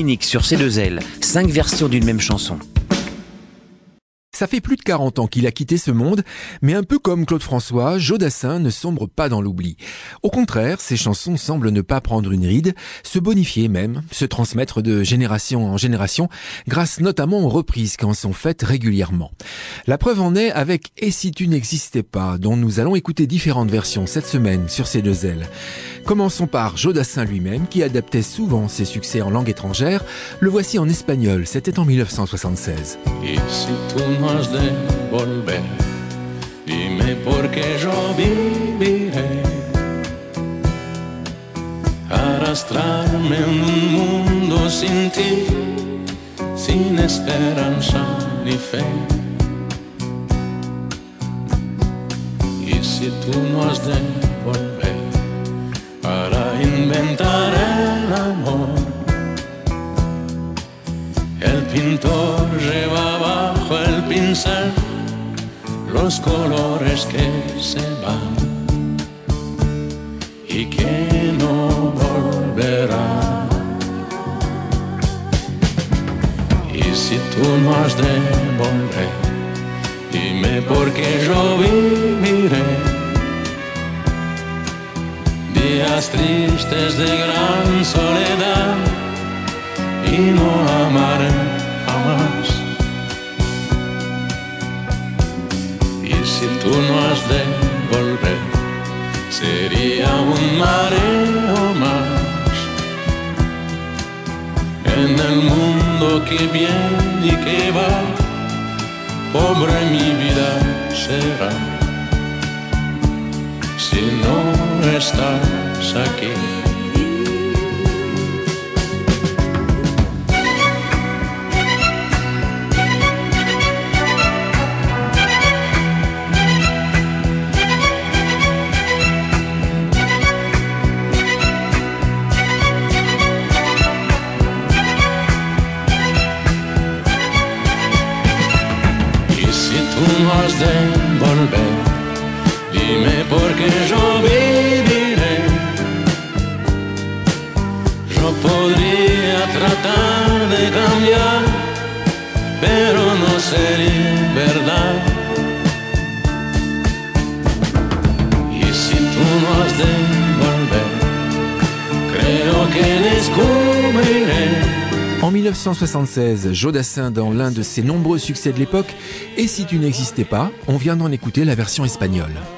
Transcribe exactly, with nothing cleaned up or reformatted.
unique sur C deux L, cinq versions d'une même chanson. Ça fait plus de quarante ans qu'il a quitté ce monde, mais un peu comme Claude François, Joe Dassin ne sombre pas dans l'oubli. Au contraire, ses chansons semblent ne pas prendre une ride, se bonifier même, se transmettre de génération en génération, grâce notamment aux reprises qui en sont faites régulièrement. La preuve en est avec « Et si tu n'existais pas », dont nous allons écouter différentes versions cette semaine sur C deux L. Commençons par Joe Dassin lui-même, qui adaptait souvent ses succès en langue étrangère. Le voici en espagnol, c'était en mille neuf cent soixante-seize. Y si tú no has de volver, dime por qué yo viviré, arrastrarme en un mundo sin ti, sin esperanza ni fe. Y si tú no has de volver para inventar el amor, el pintor lleva bajo el pincel los colores que se van y que no volverán. Y si tú no has de volver, dime por qué yo viviré días tristes de gran soledad y no amaré jamás. Y si tú no has de volver, sería un mareo más en el mundo que viene y que va. Pobre mi vida será si no estás aquí. De volver, dime por qué yo viviré. Yo podría tratar de cambiar, pero no sería verdad. Y si tú no has de volver, creo que descubriré. En mille neuf cent soixante-seize, Joe Dassin dans l'un de ses nombreux succès de l'époque, « Et si tu n'existais pas », on vient d'en écouter la version espagnole.